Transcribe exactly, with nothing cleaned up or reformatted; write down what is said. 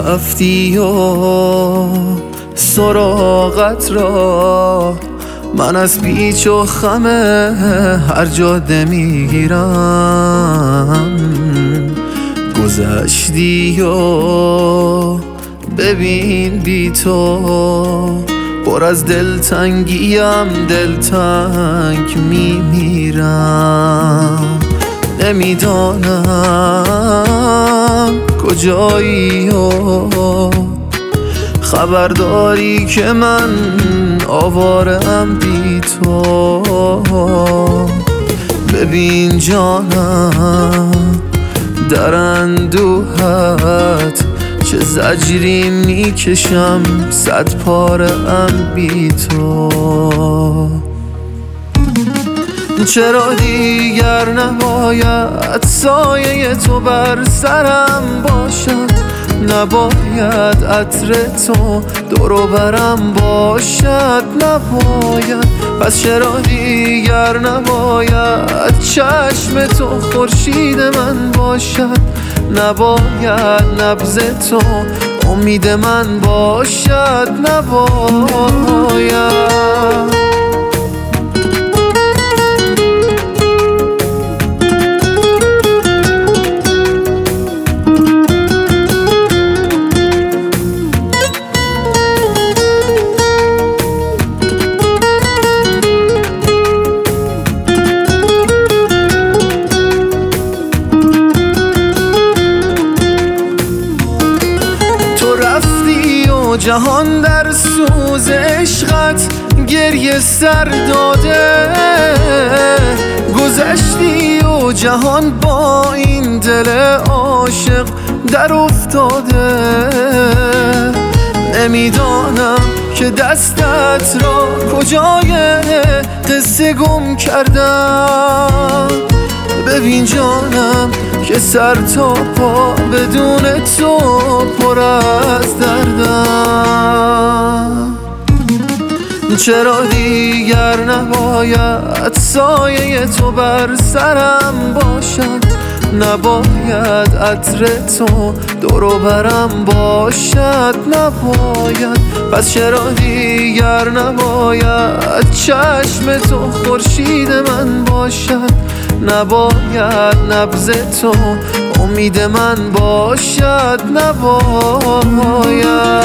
رفتی و سراغت را من از پیچ و خم هر جاده میگیرم. گذشتی و ببین بی تو پر از دلتنگیم دلتنگ میمیرم. نمیدانم کجایی و خبرداری که من آوارم بی تو. ببین جانم در اندوهت چه زجری میکشم صد پاره ام بی تو. چرا دیگر نباید سایه تو بر سرم باشد؟ نباید عطر تو دور و برم باشد؟ نباید. پس چرا دیگر نباید چشم تو خورشید من باشد؟ نباید نبض تو امید من باشد؟ نباید. جهان در سوز عشقت گریه سر داده. گذشتی و جهان با این دل عاشق در افتاده. نمیدانم که دستت را کجای قصه گم کردم. ببین جانم که سر تا پا بدون تو پر از دردم. چرا دیگر نباید سایه تو بر سرم باشد؟ نباید عطر تو دور و برم باشد؟ نباید. پس چرا دیگر نباید چشم تو خورشید من باشد؟ نباید نبض تو امید من باشد؟ نباید.